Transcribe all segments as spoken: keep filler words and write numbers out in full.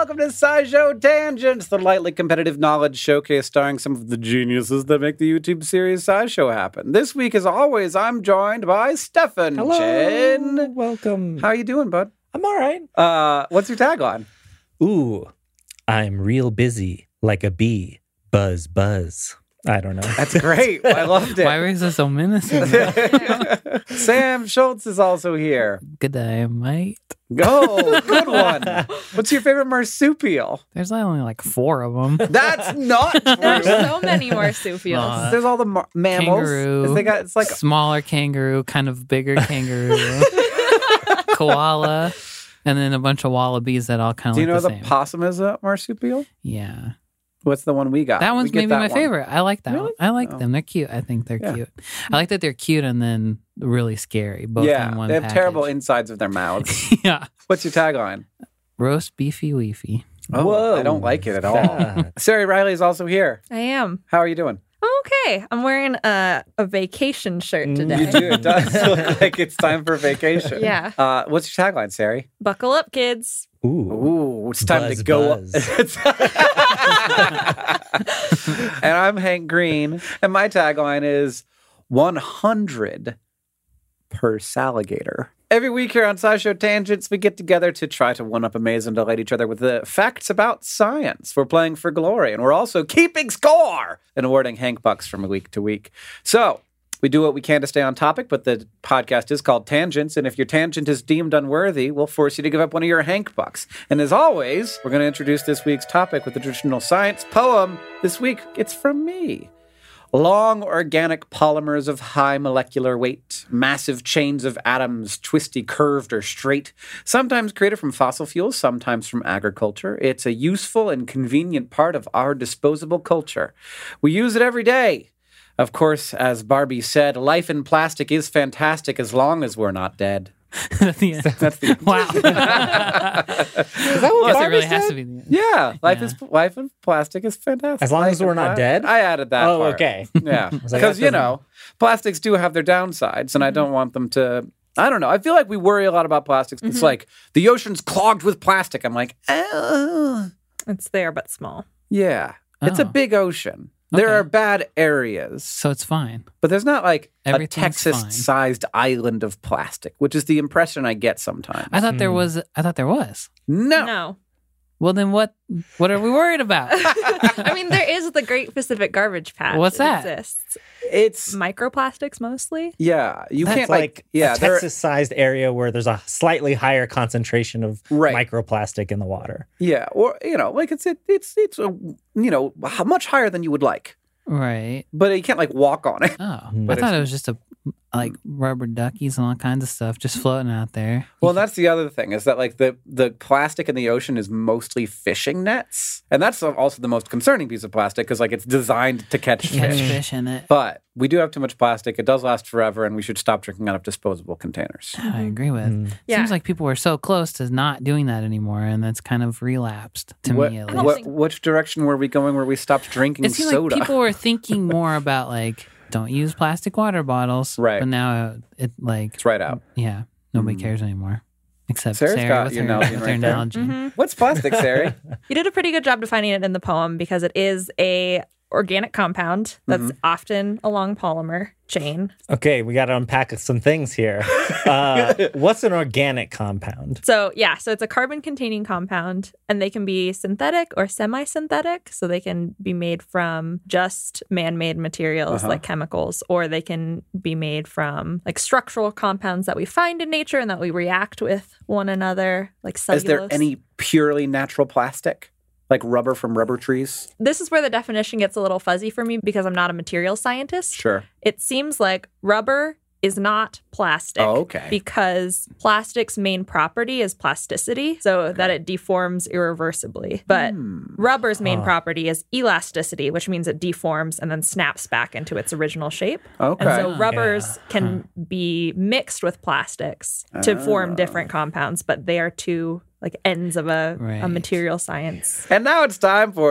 welcome to SciShow Tangents, the lightly competitive knowledge showcase starring some of the geniuses that make the YouTube series SciShow happen. This week, as always, I'm joined by Stefan Hello. Chen. Welcome. How you doing, bud? I'm all right. Uh, what's your tagline? Ooh, I'm real busy like a bee. Buzz, buzz. I don't know. That's great. I loved it. Why is it so menacing? Sam Schultz is also here. Good day, mate. Go, good one. What's your favorite marsupial? There's only like four of them. That's not There's true. so many marsupials. Aw. There's all the mar- mammals. Kangaroo. Is They got, it's like Smaller kangaroo, kind of bigger kangaroo, koala, and then a bunch of wallabies that all kind of Do you look know the the same. possum is a marsupial? Yeah. What's the one we got? That We one's get maybe that my one. favorite. I like that Really? one. I like Oh. them. They're cute. I think they're Yeah. cute. I like that they're cute and then really scary. Both Yeah, in one they have package. terrible insides of their mouths. Yeah. What's your tagline? Roast beefy weefy. Oh, Whoa. I don't like it at all. That- Sari Riley is also here. I am. How are you doing? I'm okay. I'm wearing a, a vacation shirt today. Mm, You do. It does look like it's time for vacation. Yeah. Uh, what's your tagline, Sari? Buckle up, kids. Ooh. Ooh, it's time Buzz, to go. buzz. And I'm Hank Green, and my tagline is one hundred per Saligator. Every week here on SciShow Tangents, we get together to try to one-up, amaze, and delight each other with the facts about science. We're playing for glory, and we're also keeping score and awarding Hank Bucks from week to week. So, we do what we can to stay on topic, but the podcast is called Tangents, and if your tangent is deemed unworthy, we'll force you to give up one of your Hank Bucks. And as always, we're going to introduce this week's topic with the traditional science poem. This week, it's from me. Long organic polymers of high molecular weight, massive chains of atoms, twisty, curved, or straight, sometimes created from fossil fuels, sometimes from agriculture. It's a useful and convenient part of our disposable culture. We use it every day. Of course, as Barbie said, life in plastic is fantastic as long as we're not dead. That's the end. That's the Wow. Is that what Guess it Barbie really has said? to be the end. Yeah, life Yeah. is life in plastic is fantastic. As long Life as in we're not pla- dead? I added that. Oh, part. okay. Yeah, was like, because that you doesn't- know, plastics do have their downsides, and I don't want them to. I don't know. I feel like we worry a lot about plastics. It's like the ocean's clogged with plastic. I'm like, oh, It's there, but small. yeah. It's a Oh. big ocean. There Okay. are bad areas, So it's fine. but there's not like a Everything's Texas-sized island of plastic, which is the impression I get sometimes. I thought there Hmm. was. I thought there was. no. No. Well, then what? What are we worried about? I mean, there is the Great Pacific Garbage Patch. What's It that? exists. It's Microplastics mostly. yeah. You That's can't like, like, yeah. a there- Texas-sized area where there's a slightly higher concentration of Right. microplastic in the water. Yeah, or you know, like it's it, it's it's a, you know h- much higher than you would like, Right. but you can't like walk on it. Oh, But I thought it was just a like rubber duckies and all kinds of stuff just floating out there. Well, that's the other thing is that like the the plastic in the ocean is mostly fishing nets, and that's also the most concerning piece of plastic because like it's designed to catch Catch fish. fish in it. But we do have too much plastic. It does last forever, and we should stop drinking out of disposable containers. I agree with. Mm. Yeah. Seems like people were so close to not doing that anymore, and that's kind of relapsed to what, me at I least. don't what think- which direction were we going where we stopped drinking It seemed soda? like people were thinking more about like don't use plastic water bottles, Right. But now uh, it like It's right out. yeah, nobody Mm. cares anymore except Sarah's Sarah got with your her, Nalgene with right her there. Nalgene. Mhm. What's plastic, Sari? You did a pretty good job defining it in the poem because it is a organic compound that's Mhm. often a long polymer chain. Okay, we got to unpack some things here. Uh, what's an organic compound? So, yeah, so it's a carbon containing compound and they can be synthetic or semi synthetic. So, they can be made from just man made materials Uh-huh. like chemicals, or they can be made from like structural compounds that we find in nature and that we react with one another, like cellulose. Is there any purely natural plastic, like rubber from rubber trees? This is where the definition gets a little fuzzy for me because I'm not a materials scientist. Sure. It seems like rubber is not plastic. Oh, okay. Because plastic's main property is plasticity, so that it deforms irreversibly. But Hmm. rubber's main Huh. property is elasticity, which means it deforms and then snaps back into its original shape. Okay. And so Ah. rubbers Yeah. can be mixed with plastics to Ah. form different compounds, but they are two like ends of a, Right. a material science. And now it's time for.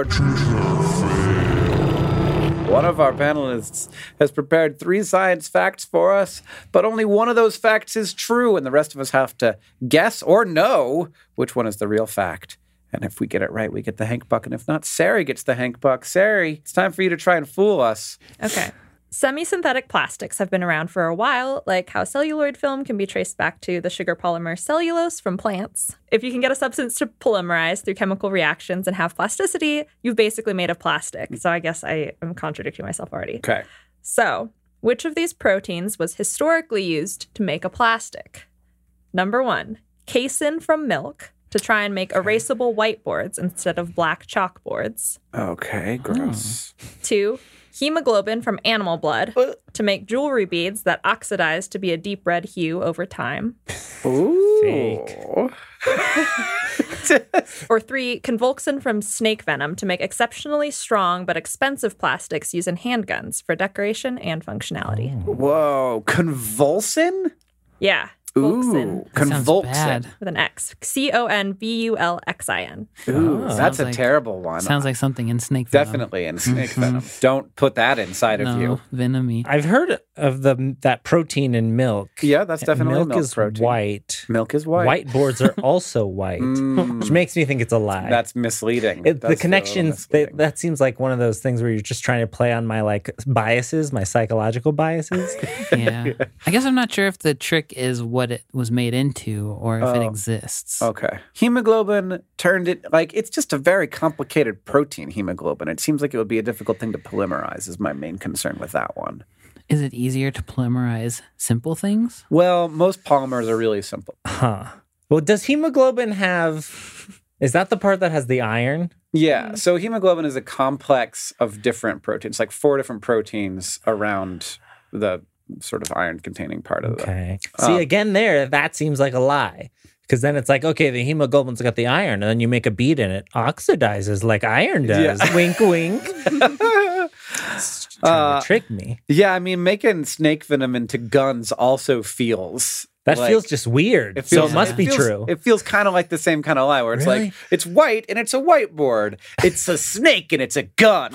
One of our panelists has prepared three science facts for us, but only one of those facts is true, and the rest of us have to guess or know which one is the real fact. And if we get it right, we get the Hank Buck. And if not, Sari gets the Hank Buck. Sari, it's time for you to try and fool us. Okay. Semi-synthetic plastics have been around for a while, like how celluloid film can be traced back to the sugar polymer cellulose from plants. If you can get a substance to polymerize through chemical reactions and have plasticity, you've basically made of plastic. So I guess I am contradicting myself already. Okay. So, which of these proteins was historically used to make a plastic? Number one, casein from milk to try and make erasable whiteboards instead of black chalkboards. Okay, gross. Two, hemoglobin from animal blood to make jewelry beads that oxidize to be a deep red hue over time. Ooh. Fake. Or three, convulsin from snake venom to make exceptionally strong but expensive plastics used in handguns for decoration and functionality. Whoa, convulsin? Yeah. Ooh, Convulsin. That sounds convulsin. bad. With an X. C O N V U L X I N. Ooh, Oh. that's Sounds a like- terrible one. Sounds like something in snake venom. Definitely in snake venom. Don't put that inside no, of you. venomy. I've heard of the that protein in milk. Yeah, that's definitely milk, milk is protein. white. Milk is white. Whiteboards are also white, Mm. which makes me think it's a lie. That's misleading. It, That's the a connections, little they, misleading. that seems like one of those things where you're just trying to play on my like biases, my psychological biases. Yeah. I guess I'm not sure if the trick is what it was made into or if it Oh. exists. Okay. Hemoglobin turned it, like, it's just a very complicated protein, hemoglobin. It seems like it would be a difficult thing to polymerize, is my main concern with that one. Is it easier to polymerize simple things? Well, most polymers are really simple. Huh. Well, does hemoglobin have, is that the part that has the iron? Yeah. So hemoglobin is a complex of different proteins, like four different proteins around the sort of iron containing part of the. Okay. Uh, See, again, there, that seems like a lie. Because then it's like, okay, the hemoglobin's got the iron, and then you make a bead in it, oxidizes like iron does. Yeah. Wink, wink. Trying Uh, to trick me. Yeah, I mean, making snake venom into guns also feels. That like- feels just weird. so it must be feels- true. It feels kind of like the same kind of lie where it's Really? like, it's white and it's a whiteboard. It's a snake and it's a gun.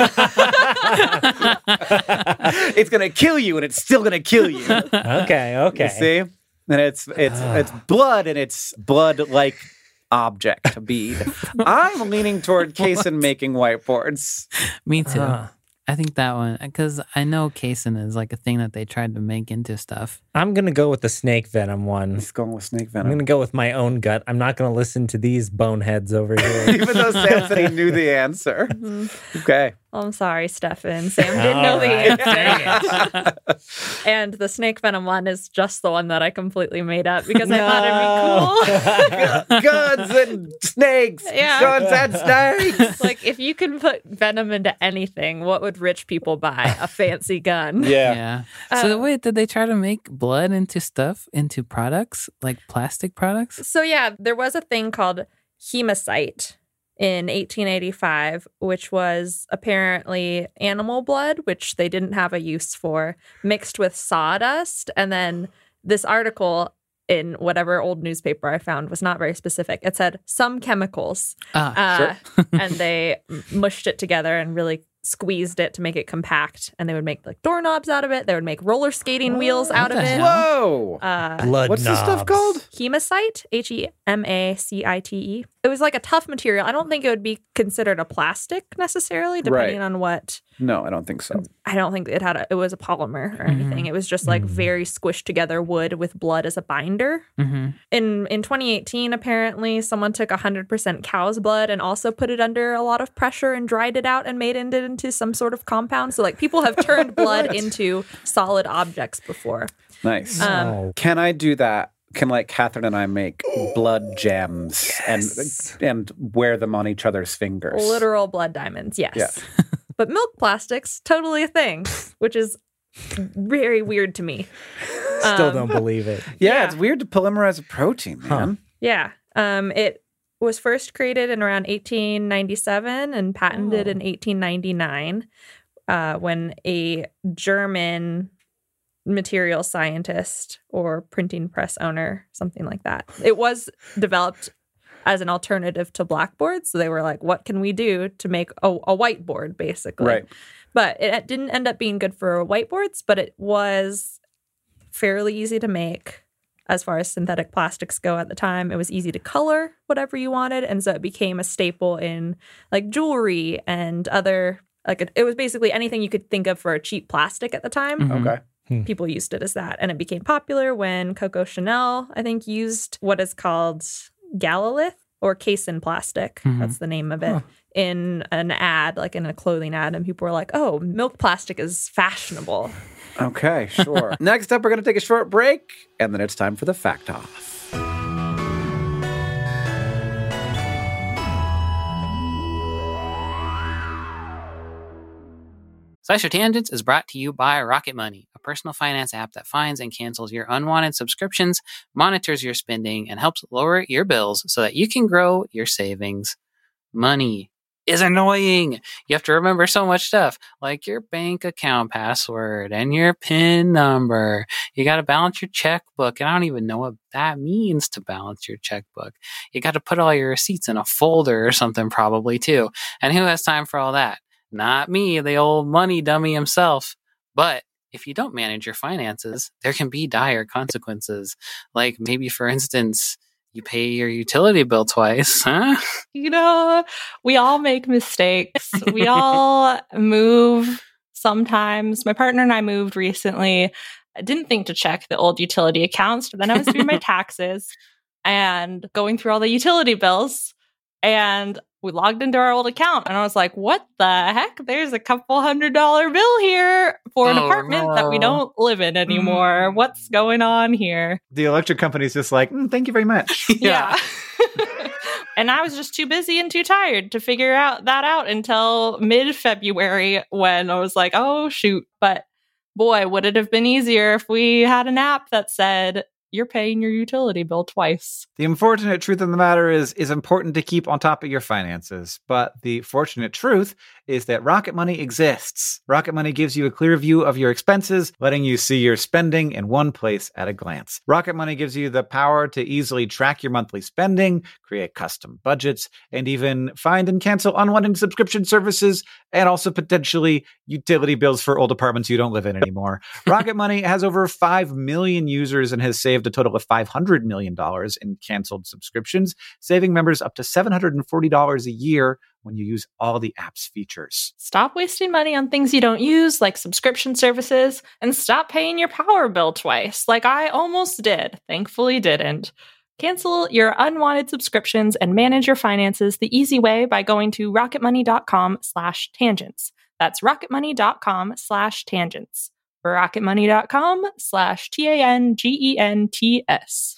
It's going to kill you and it's still going to kill you. okay, okay. You see? And it's it's it's blood and it's blood-like object bead. I'm leaning toward casein making whiteboards. Me too. Huh. I think that one, because I know casein is like a thing that they tried to make into stuff. I'm going to go with the snake venom one. He's going with snake I'm venom. going to go with my own gut. I'm not going to listen to these boneheads over here. Even though Sam said he knew the answer. Okay. Oh, I'm sorry, Stefan. Sam didn't know All the right. answer. And the snake venom one is just the one that I completely made up because I thought it'd be cool. Guns and snakes. Yeah. Guns and snakes. Like, if you can put venom into anything, what would rich people buy? A fancy gun. Yeah. so Uh, wait, did they try to make blood into stuff, into products, like plastic products? So, yeah, there was a thing called hemocyte in eighteen eighty-five, which was apparently animal blood, which they didn't have a use for, mixed with sawdust. And then this article in whatever old newspaper I found was not very specific. It said some chemicals. Ah, Uh, and they mushed it together and really squeezed it to make it compact. And they would make like doorknobs out of it. They would make roller skating wheels out of the it. hell? Whoa. Uh, Blood What's this stuff knobs. called? Hemocyte, H E M A C I T E. It was like a tough material. I don't think it would be considered a plastic necessarily, depending Right. on what. No, I don't think so. I don't think it had a, it was a polymer or anything. It was just like very squished together wood with blood as a binder. hmm In in twenty eighteen, apparently, someone took one hundred percent cow's blood and also put it under a lot of pressure and dried it out and made it into some sort of compound. So, like, people have turned blood into solid objects before. Nice. Um, Oh. Can I do that? Can like Catherine and I make blood gems Yes. and and wear them on each other's fingers? Literal blood diamonds, yes. Yeah. But milk plastics, totally a thing, which is very weird to me. Still Um, don't believe it. Yeah, Yeah. it's weird to polymerize a protein, man. Yeah. Um, it was first created in around eighteen ninety-seven and patented Oh. in eighteen ninety-nine uh, when a German material scientist or printing press owner, something like that. It was developed as an alternative to blackboards. So they were like, what can we do to make a, a whiteboard, basically? Right. But it didn't end up being good for whiteboards, but it was fairly easy to make. as far as synthetic plastics go at the time. It was easy to color whatever you wanted. And so it became a staple in like jewelry and other, like it, it was basically anything you could think of for a cheap plastic at the time. Mhm. Okay. People used it as that. And it became popular when Coco Chanel, I think, used what is called Galalith or casein plastic. Mhm. That's the name of it. Huh. In an ad, like in a clothing ad. And people were like, oh, milk plastic is fashionable. Okay, sure. Next up, we're going to take a short break, and then it's time for the Fact Off. SciShow Tangents is brought to you by Rocket Money, a personal finance app that finds and cancels your unwanted subscriptions, monitors your spending, and helps lower your bills so that you can grow your savings. Money is annoying. You have to remember so much stuff, like your bank account password and your PIN number. You got to balance your checkbook, and I don't even know what that means to balance your checkbook. You got to put all your receipts in a folder or something probably too. And who has time for all that? Not me, the old money dummy himself. But if you don't manage your finances, there can be dire consequences. Like maybe, for instance, you pay your utility bill twice, huh? You know, we all make mistakes. We all move sometimes. My partner and I moved recently. I didn't think to check the old utility accounts, but then I was doing my taxes and going through all the utility bills. And we logged into our old account and I was like, what the heck? There's a couple hundred dollar bill here for an Oh, apartment that we no. don't live in anymore. What's going on here? The electric company's just like, mm, thank you very much. Yeah. And I was just too busy and too tired to figure out that out until mid-February when I was like, oh, shoot. But boy, would it have been easier if we had an app that said, you're paying your utility bill twice. The unfortunate truth of the matter is, is important to keep on top of your finances. But the fortunate truth is that Rocket Money exists. Rocket Money gives you a clear view of your expenses, letting you see your spending in one place at a glance. Rocket Money gives you the power to easily track your monthly spending, create custom budgets, and even find and cancel unwanted subscription services, and also potentially utility bills for old apartments you don't live in anymore. Rocket Money has over five million users and has saved a total of five hundred million dollars in canceled subscriptions, saving members up to seven hundred forty dollars a year when you use all the app's features. Stop wasting money on things you don't use, like subscription services, and stop paying your power bill twice, like I almost did. Thankfully didn't. Cancel your unwanted subscriptions and manage your finances the easy way by going to rocketmoney.com slash tangents. That's rocketmoney.com slash tangents. rocketmoney.com slash T A N G E N T S.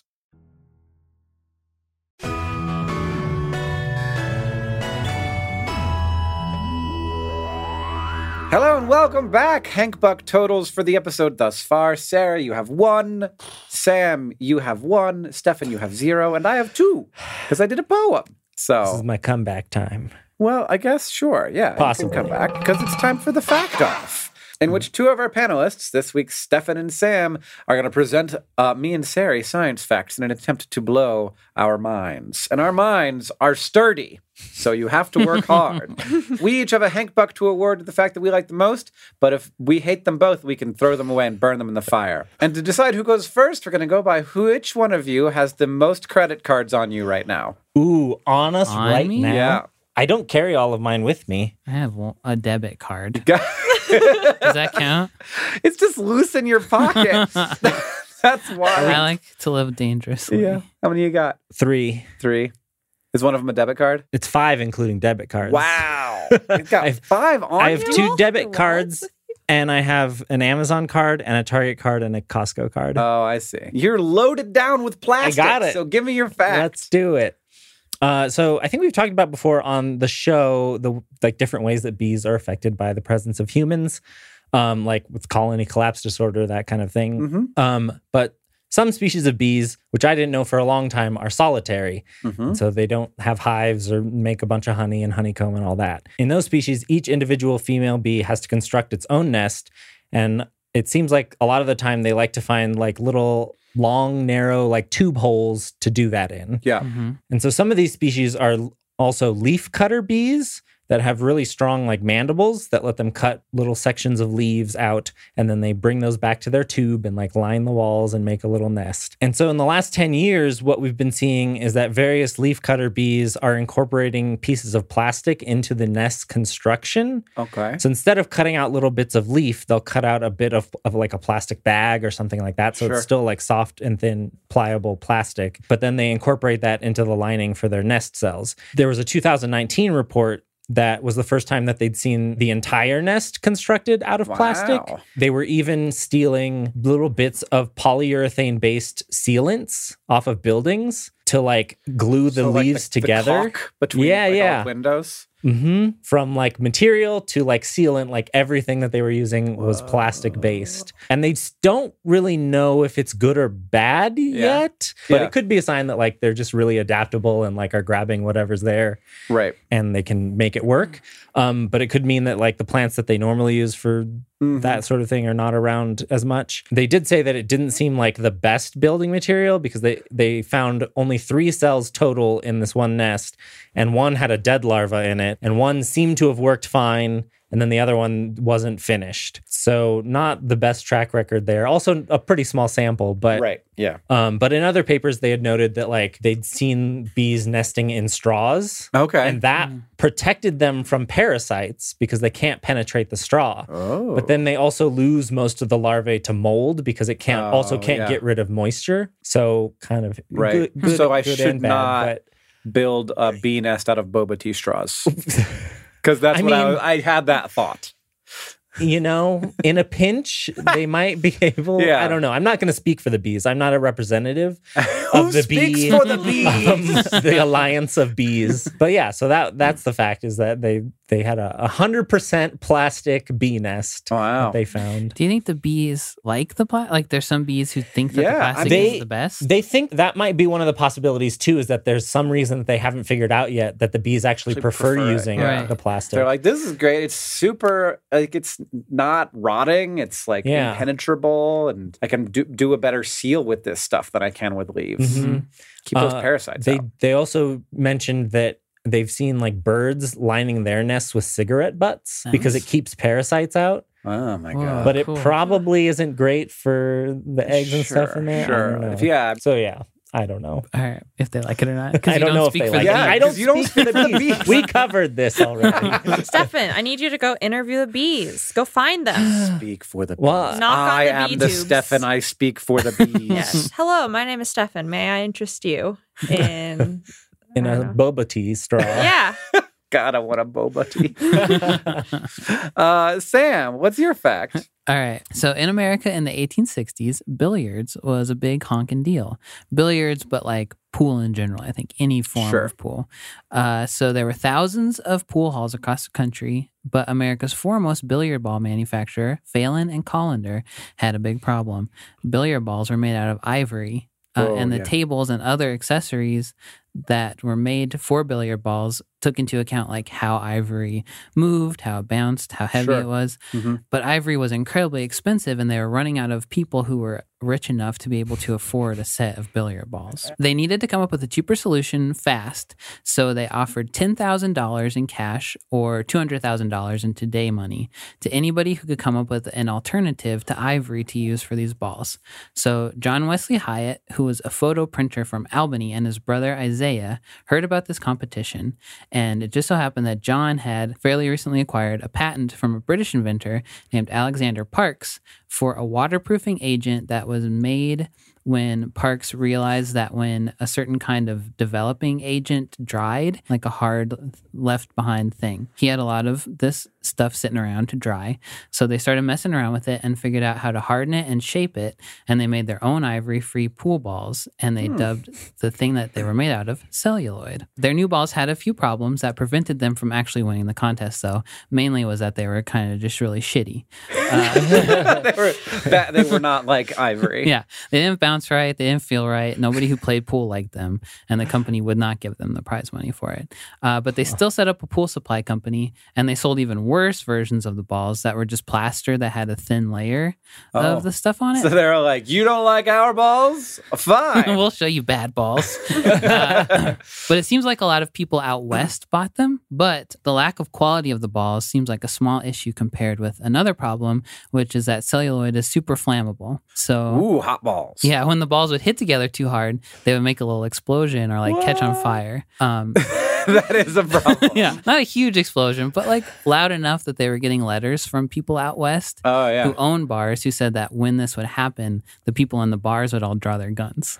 Hello and welcome back. Hank Buck totals for the episode thus far. Sarah, you have one. Sam, you have one. Stefan, you have zero. And I have two because I did a poem. So, This is my comeback time. well, I guess, sure. Yeah. Possibly. You can come back because it's time for the Fact Off, in which two of our panelists, this week Stefan and Sam, are going to present uh, me and Sari science facts in an attempt to blow our minds. And our minds are sturdy, so you have to work hard. We each have a Hank Buck to award to the fact that we like the most, but if we hate them both, we can throw them away and burn them in the fire. And to decide who goes first, we're going to go by which one of you has the most credit cards on you right now. Ooh, on us On right me? now? Yeah. I don't carry all of mine with me. I have one- a debit card. Does Does that count? It's just loose in your pocket. That's why. I like to live dangerously. Yeah. How many you got? Three. Three. Is one of them a debit card? It's five, including debit cards. Wow. You've got I've- five on I have you? two all debit have cards, and I have an Amazon card, and a Target card, and a Costco card. Oh, I see. You're loaded down with plastic. got it. So give me your facts. Let's do it. Uh, so I think we've talked about before on the show the like different ways that bees are affected by the presence of humans, um, like with colony collapse disorder, that kind of thing. Mm-hmm. Um, but some species of bees, which I didn't know for a long time, are solitary. Mm-hmm. So they don't have hives or make a bunch of honey and honeycomb and all that. In those species, each individual female bee has to construct its own nest. And it seems like a lot of the time they like to find like little long, narrow, like tube holes to do that in. Yeah. Mm-hmm. And so some of these species are also leaf cutter bees. that have really strong like mandibles that let them cut little sections of leaves out, and then they bring those back to their tube and like line the walls and make a little nest. And so in the last ten years, what we've been seeing is that various leafcutter bees are incorporating pieces of plastic into the nest construction. Okay. So instead of cutting out little bits of leaf, they'll cut out a bit of, of like a plastic bag or something like that. So Sure. it's still like soft and thin, pliable plastic, but then they incorporate that into the lining for their nest cells. There was a two thousand nineteen report that was the first time that they'd seen the entire nest constructed out of Wow. plastic. They were even stealing little bits of polyurethane-based sealants off of buildings to like glue the So, like, leaves the- the together. caulk between Yeah, like, all yeah. the windows. hmm From like material to like sealant, like everything that they were using was plastic based. And they s- don't really know if it's good or bad yet, but Yeah. it could be a sign that like they're just really adaptable and like are grabbing whatever's there Right. and they can make it work. Um, but it could mean that like the plants that they normally use for Mhm. that sort of thing are not around as much. They did say that it didn't seem like the best building material because they, they found only three cells total in this one nest, and one had a dead larva in it, and one seemed to have worked fine, and then the other one wasn't finished. So not the best track record there. Also a pretty small sample, but Right. Yeah. um, but in other papers they had noted that like they'd seen bees nesting in straws. Okay. And that protected them from parasites because they can't penetrate the straw. oh. But then they also lose most of the larvae to mold because it can't also Oh, can't yeah. get rid of moisture. So kind of Right. good, good, So I good should and bad, not build a bee nest out of boba tea straws. Because that's I what I, mean- was, I had that thought. but, you know, in a pinch, they might be able. Yeah. I don't know. I'm not going to speak for the bees. I'm not a representative Who of the speaks bee for the bees? um, the alliance of bees. But yeah, so that that's the fact is that they they had a a hundred percent plastic bee nest Wow. that they found. Do you think the bees like the plastic? Like, there's some bees who think that Yeah, the I plastic mean- is the best. They think that might be one of the possibilities too, is that there's some reason that they haven't figured out yet that the bees actually, Actually prefer, prefer it, using yeah. the plastic. They're like, this is great. It's super, like, it's not rotting. It's like Yeah. impenetrable. And I can do, do a better seal with this stuff than I can with leaves. Mhm. Keep those Uh, parasites They out. they also mentioned that they've seen like birds lining their nests with cigarette butts because it Nice. keeps parasites out. Oh, my Whoa. God. But it cool. probably isn't great for the eggs and stuff Sure, in there. I Sure. don't know. If, yeah. So yeah, I don't know. All right, if they like it or not. 'Cause I you don't know if speak they for like the it. Yeah, bees. I don't 'cause you don't speak for the bees. We covered this already. Stefan, I need you to go interview the bees. Go find them. Speak for the bees. Well, Knock on I the am bee the tubes. Stefan. I speak for the bees. Yes. Hello, my name is Stefan. May I interest you in? In I a don't know. boba tea straw. Yeah. God, I want a boba tea. uh, Sam, what's your fact? All right. So in America in the eighteen sixties, billiards was a big honking deal. Billiards, but like pool in general. I think any form Sure. of pool. Uh, so there were thousands of pool halls across the country, but America's foremost billiard ball manufacturer, Phelan and Collender, had a big problem. Billiard balls were made out of ivory, uh, Oh, and the yeah. tables and other accessories that were made for billiard balls took into account like how ivory moved, how it bounced, how heavy Sure. it was. Mhm. But ivory was incredibly expensive, and they were running out of people who were rich enough to be able to afford a set of billiard balls. They needed to come up with a cheaper solution fast, so they offered ten thousand dollars in cash or two hundred thousand dollars in today money to anybody who could come up with an alternative to ivory to use for these balls. So John Wesley Hyatt, who was a photo printer from Albany, and his brother Isaiah heard about this competition, and it just so happened that John had fairly recently acquired a patent from a British inventor named Alexander Parkes for a waterproofing agent that was made when Parkes realized that when a certain kind of developing agent dried, like a hard left behind thing, he had a lot of this stuff sitting around to dry. So they started messing around with it and figured out how to harden it and shape it. And they made their own ivory-free pool balls, and they dubbed the thing that they were made out of celluloid. Their new balls had a few problems that prevented them from actually winning the contest, though. Mainly was that they were kind of just really shitty. Uh, they, were, that, they were not like ivory. yeah, they didn't bounce bounce right. They didn't feel right. Nobody who played pool liked them, and the company would not give them the prize money for it. Uh, but they still set up a pool supply company, and they sold even worse versions of the balls that were just plaster that had a thin layer Oh. of the stuff on it. So they're like, you don't like our balls? Fine. We'll show you bad balls. Uh, but it seems like a lot of people out west bought them, but the lack of quality of the balls seems like a small issue compared with another problem, which is that celluloid is super flammable. So, Ooh, hot balls. yeah, when the balls would hit together too hard, they would make a little explosion or like catch on fire. Um, That is a problem. yeah, not a huge explosion, but like loud enough that they were getting letters from people out west Oh, yeah. who own bars who said that when this would happen, the people in the bars would all draw their guns.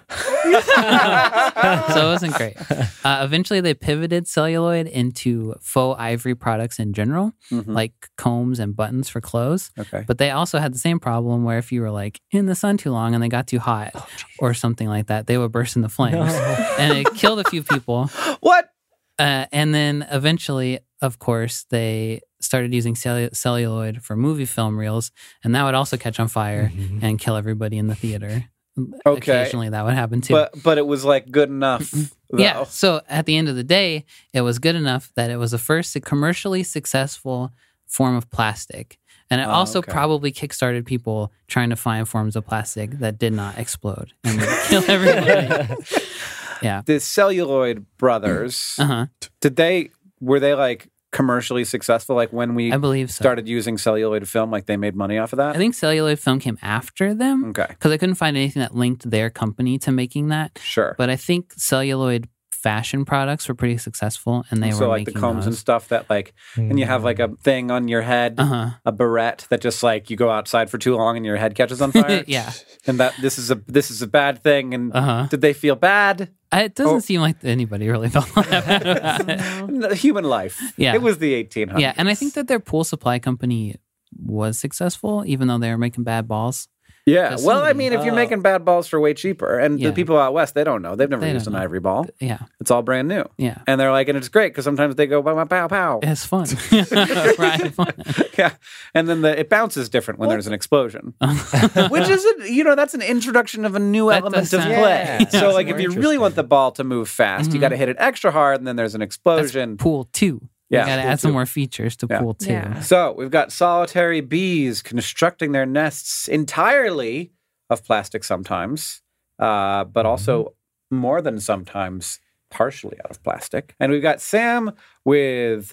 So it wasn't great. Uh, eventually, they pivoted celluloid into faux ivory products in general, Mhm. like combs and buttons for clothes. Okay. But they also had the same problem where if you were like in the sun too long and they got too hot or something like that, they would burst into flames. And it killed a few people. What? Uh, and then eventually, of course, they started using cellu- celluloid for movie film reels, and that would also catch on fire and kill everybody in the theater. Okay. Occasionally, that would happen too. But but it was like good enough. Though. Yeah. So at the end of the day, it was good enough that it was the first commercially successful form of plastic. And it Oh, also okay. probably kickstarted people trying to find forms of plastic that did not explode and would kill everybody. Yeah. The celluloid brothers, Uh huh. did they were they like commercially successful? Like when we I believe so. started using celluloid film, like they made money off of that? I think celluloid film came after them Okay. because I couldn't find anything that linked their company to making that. Sure. But I think celluloid fashion products were pretty successful, and they so were like the making combs and those. stuff that like and you have like a thing on your head, Uh huh. a barrette that just like you go outside for too long and your head catches on fire. Yeah. And that this is a this is a bad thing. And Uh huh. did they feel bad? It doesn't Oh. seem like anybody really felt that bad about it. No, Human life. Yeah. It was the eighteen hundreds. Yeah, and I think that their pool supply company was successful, even though they were making bad balls. Yeah. Because Well, I somebody- mean, if you're Oh. making bad balls for way cheaper, and Yeah. the people out west, they don't know. They've never They used an don't know. ivory ball. Yeah, It's all brand new. yeah. And they're like, and it's great because sometimes they go, pow, pow, pow. It's fun. right. Fun. Yeah. And then the, it bounces different when there's an explosion, which is, a, you know, that's an introduction of a new That element does of sound- play. Yeah, So, that's like, more if you really want the ball to move fast, you Mhm. got to hit it extra hard, and then there's an That's explosion. pool two. Yeah, you got to pool add some two. more features to Yeah. pool two. Yeah. So, we've got solitary bees constructing their nests entirely of plastic sometimes, uh, but also more than sometimes partially out of plastic. And we've got Sam with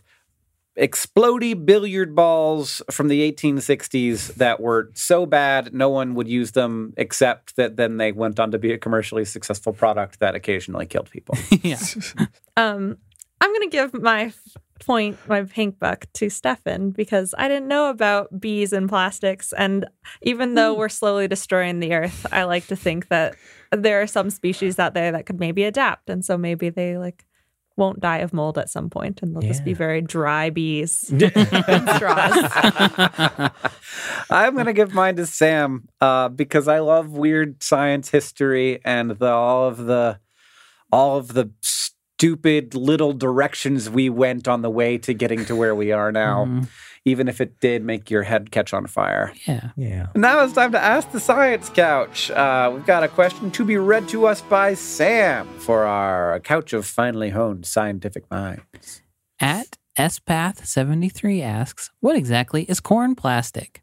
explodey billiard balls from the eighteen sixties that were so bad no one would use them, except that then they went on to be a commercially successful product that occasionally killed people. yeah. Um, I'm gonna give my f- point, my pink buck, to Stefan because I didn't know about bees and plastics, and even though we're slowly destroying the earth, I like to think that there are some species out there that could maybe adapt, and so maybe they like won't die of mold at some point, and they'll just be Yeah. very dry bees and straws. I'm going to give mine to Sam uh, because I love weird science history and the, all of the all of the stupid little directions we went on the way to getting to where we are now, Mhm. even if it did make your head catch on fire. Yeah. Yeah. Now it's time to ask the science couch. Uh, we've got a question to be read to us by Sam for our couch of finely honed scientific minds. At S Path seventy-three asks, what exactly is corn plastic?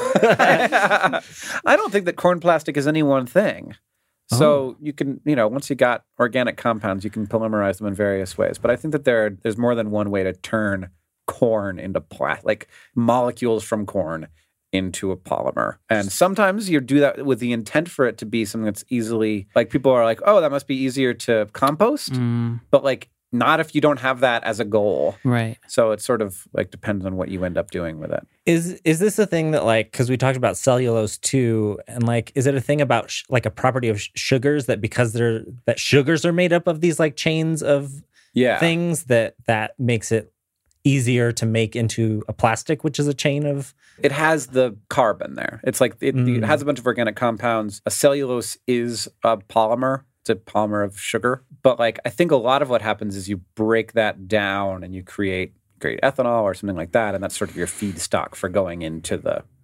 I don't think that corn plastic is any one thing. So you can, you know, once you got organic compounds, you can polymerize them in various ways. But I think that there, there's more than one way to turn corn into plastic, like molecules from corn into a polymer. And sometimes you do that with the intent for it to be something that's easily, like people are like, oh, that must be easier to compost. Mm, But like, not if you don't have that as a goal. right. So it sort of like depends on what you end up doing with it. Is is this a thing that like because we talked about cellulose too, and like is it a thing about sh- like a property of sh- sugars that because they're that sugars are made up of these like chains of Yeah. things that that makes it easier to make into a plastic, which is a chain of It has the carbon there. It's like it, Mm. it has a bunch of organic compounds. A cellulose is a polymer. It's a polymer of sugar. But like I think a lot of what happens is you break that down and you create create ethanol or something like that, and that's sort of your feedstock for going into the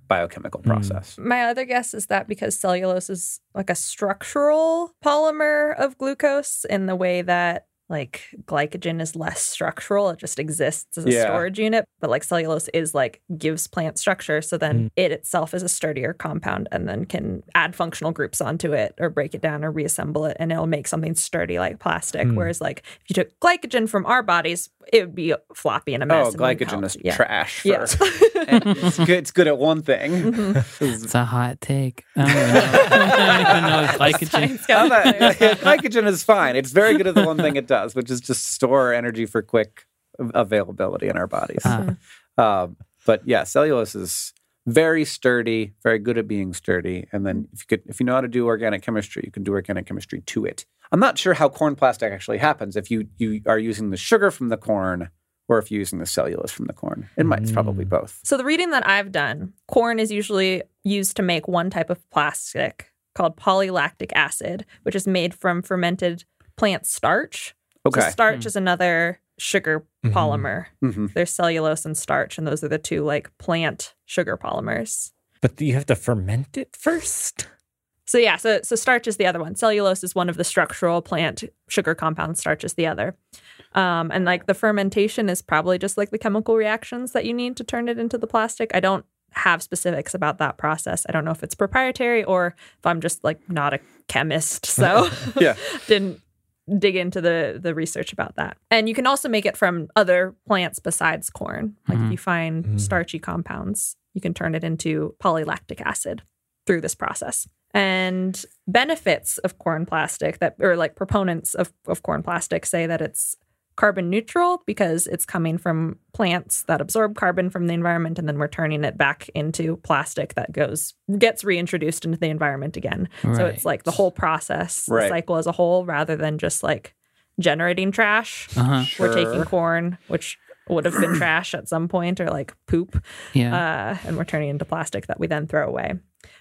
biochemical process. My other guess is that because cellulose is like a structural polymer of glucose in the way that like glycogen is less structural, it just exists as a Yeah. storage unit, but like cellulose is like gives plant structure, so then Mm. it itself is a sturdier compound and then can add functional groups onto it or break it down or reassemble it, and it'll make something sturdy like plastic. Mm. Whereas like if you took glycogen from our bodies, it would be floppy and a mess. Oh, and wouldn't glycogen help. is Yeah. trash. For, Yeah. and it's, good, it's good at one thing. Mhm. It's a hot take. I don't even know, I don't even know if glycogen. Science I'm guy. not- glycogen is fine. It's very good at the one thing it does, which is just store energy for quick availability in our bodies. Ah. Um, but yeah, cellulose is very sturdy, very good at being sturdy. And then if you could, if you know how to do organic chemistry, you can do organic chemistry to it. I'm not sure how corn plastic actually happens. If you you are using the sugar from the corn, or if you're using the cellulose from the corn, it might. It's probably Mm. both. So the reading that I've done, corn is usually used to make one type of plastic called polylactic acid, which is made from fermented plant starch. Okay. So starch Hmm. is another sugar Mhm. polymer. hmm There's cellulose and starch, and those are the two like plant sugar polymers. But you have to ferment it first. So yeah, so so starch is the other one. Cellulose is one of the structural plant sugar compounds. Starch is the other. Um, and like the fermentation is probably just like the chemical reactions that you need to turn it into the plastic. I don't have specifics about that process. I don't know if it's proprietary or if I'm just like not a chemist, so Yeah. didn't dig into the the research about that. And you can also make it from other plants besides corn. Like Mhm. if you find Mm. starchy compounds, you can turn it into polylactic acid through this process. And benefits of corn plastic that, or like proponents of, of corn plastic say that it's carbon neutral because it's coming from plants that absorb carbon from the environment, and then we're turning it back into plastic that goes gets reintroduced into the environment again. So it's like the whole process, the Right. cycle as a whole, rather than just like generating trash. Uh-huh. We're taking Sure. corn, which would have been trash at some point, or like poop, Yeah. uh, and we're turning into plastic that we then throw away.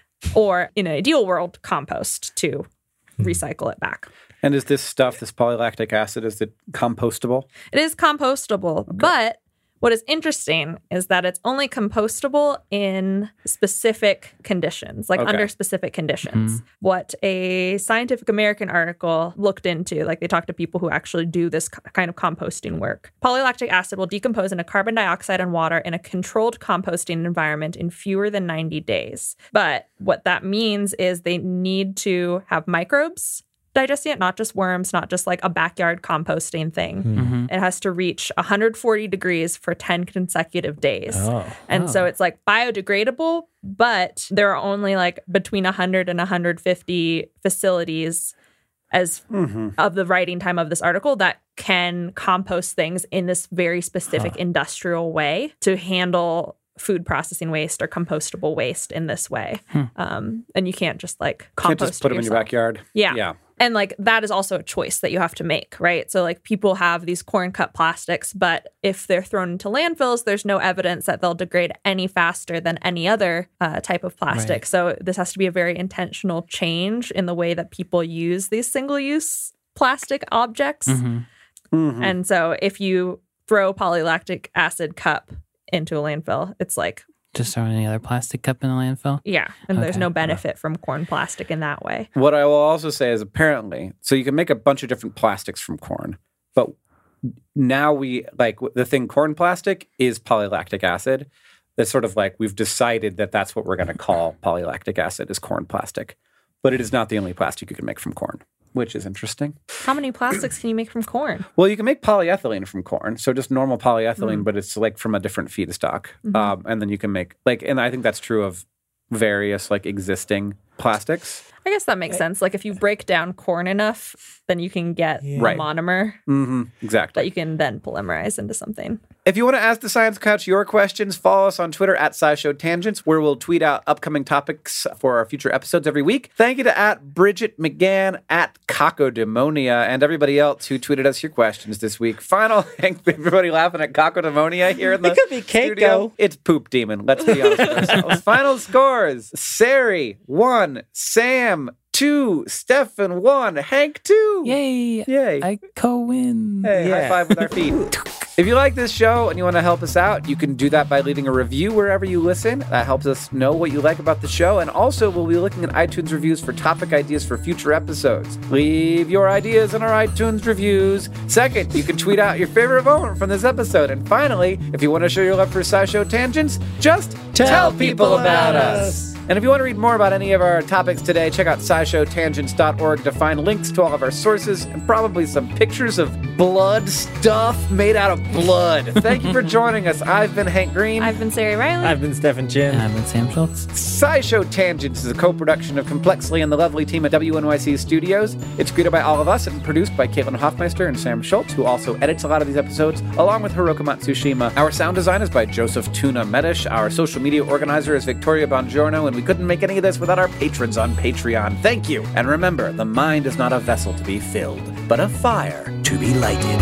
Or in an ideal world, compost to recycle it back. And is this stuff, this polylactic acid, is it compostable? It is compostable, but what is interesting is that it's only compostable in specific conditions, like Okay. under specific conditions. What a Scientific American article looked into, like they talked to people who actually do this k- kind of composting work. Polylactic acid will decompose into carbon dioxide and water in a controlled composting environment in fewer than ninety days. But what that means is they need to have microbes digesting it, not just worms, not just like a backyard composting thing. Mhm. It has to reach one hundred forty degrees for ten consecutive days. Oh. And so it's like biodegradable, but there are only like between one hundred and one hundred fifty facilities as Mm-hmm. of the writing time of this article that can compost things in this very specific industrial way to handle food processing waste or compostable waste in this way. Hmm. Um, and you can't just like Can't compost just put it them in your yourself. backyard. Yeah. Yeah. And like that is also a choice that you have to make, right? So like people have these corn cut plastics, but if they're thrown into landfills, there's no evidence that they'll degrade any faster than any other uh, type of plastic. Right. So this has to be a very intentional change in the way that people use these single-use plastic objects. Mhm. Mhm. And so if you throw polylactic acid cup into a landfill, it's like, Just throw any other plastic cup in the landfill. yeah, and there's Okay. no benefit from corn plastic in that way. What I will also say is apparently, so you can make a bunch of different plastics from corn, but now we like the thing corn plastic is polylactic acid. That's sort of like we've decided that that's what we're going to call polylactic acid is corn plastic, but it is not the only plastic you can make from corn, which is interesting. How many plastics can you make from corn? Well, you can make polyethylene from corn, so just normal polyethylene, Mm. but it's like from a different feedstock, Mhm. um, and then you can make like, and I think that's true of various like existing plastics. I guess that makes sense. Like if you break down corn enough, then you can get Yeah. a Right. monomer Mm-hmm. Exactly. that you can then polymerize into something. If you want to ask the Science Couch your questions, follow us on Twitter at SciShow Tangents, where we'll tweet out upcoming topics for our future episodes every week. Thank you to at Bridget McGann, at Cockodemonia, and everybody else who tweeted us your questions this week. Final, everybody laughing at Cockodemonia here in the It could be studio. Keiko. It's Poop Demon. Let's be honest with ourselves. Final scores: Sari one, Sam two, Stefan one, Hank two. Yay! Yay! I co-win. Hey, high Yeah. five with our feet. If you like this show and you want to help us out, you can do that by leaving a review wherever you listen. That helps us know what you like about the show. And also, we'll be looking at iTunes reviews for topic ideas for future episodes. Leave your ideas in our iTunes reviews. Second, you can tweet out your favorite moment from this episode. And finally, if you want to show your love for SciShow Tangents, just tell, tell people about us. And if you want to read more about any of our topics today, check out sci show tangents dot org to find links to all of our sources and probably some pictures of blood stuff made out of blood. Thank you for joining us. I've been Hank Green. I've been Sari Riley. I've been Stefan Chin. And I've been Sam Schultz. SciShow Tangents is a co-production of Complexly and the lovely team at W N Y C Studios. It's created by all of us and produced by Caitlin Hoffmeister and Sam Schultz, who also edits a lot of these episodes, along with Hiroka Matsushima. Our sound design is by Joseph Tuna Medish. Our social media organizer is Victoria Bongiorno, and we couldn't make any of this without our patrons on Patreon. Thank you. And remember, the mind is not a vessel to be filled, but a fire to be lighted.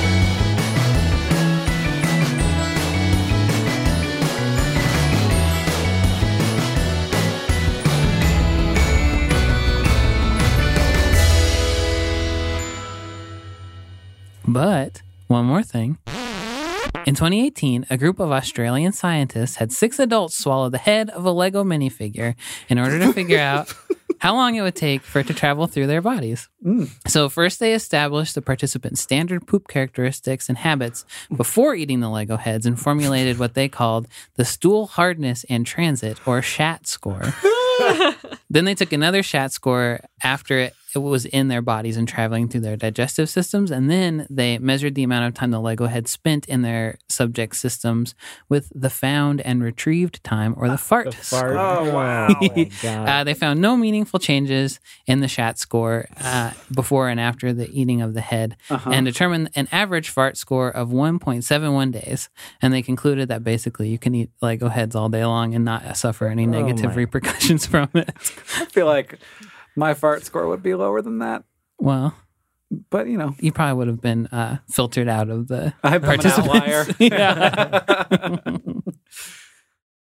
But one more thing. In twenty eighteen, a group of Australian scientists had six adults swallow the head of a Lego minifigure in order to figure out how long it would take for it to travel through their bodies. Mm. So first they established the participants' standard poop characteristics and habits before eating the Lego heads and formulated what they called the stool hardness and transit, or SHAT score. Then they took another SHAT score after it, it was in their bodies and traveling through their digestive systems. And then they measured the amount of time the Lego had spent in their subject systems with the found and retrieved time, or the FART, the fart. score. Oh, wow. Oh, my God. Uh, they found no meaningful changes in the SHAT score uh, before and after the eating of the head, uh-huh. and determined an average FART score of one point seven one days. And they concluded that basically you can eat Lego heads all day long and not suffer any negative oh repercussions from it. I feel like my fart score would be lower than that. Well, but you know, you probably would have been uh, filtered out of the I'm participants. an outlier. Yeah.